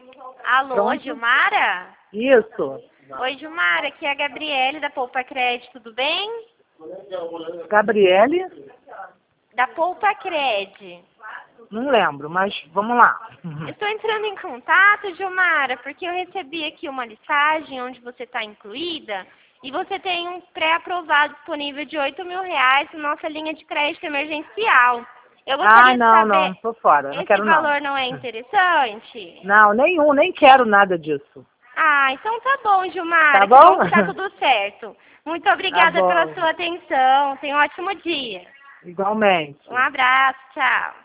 Alô, Pronto? Gilmara? Isso. Oi, Gilmara, aqui é a Gabriele da Poupa Crédito, tudo bem? Gabriele? Da Poupa Cred. Não lembro, mas vamos lá. Estou entrando em contato, Gilmara, porque eu recebi aqui uma listagem onde você está incluída e você tem um pré-aprovado disponível de R$ 8.000 na nossa linha de crédito emergencial. Eu gostaria de Não, saber, tô fora, não esse quero não. valor não é interessante? Não, nenhum, nem quero nada disso. Ah, então tá bom, Gilmara, Tá que bom bom? que tá tudo certo. Muito Tá obrigada pela bom, sua atenção. Tenha um ótimo dia. igualmente. Um abraço, tchau.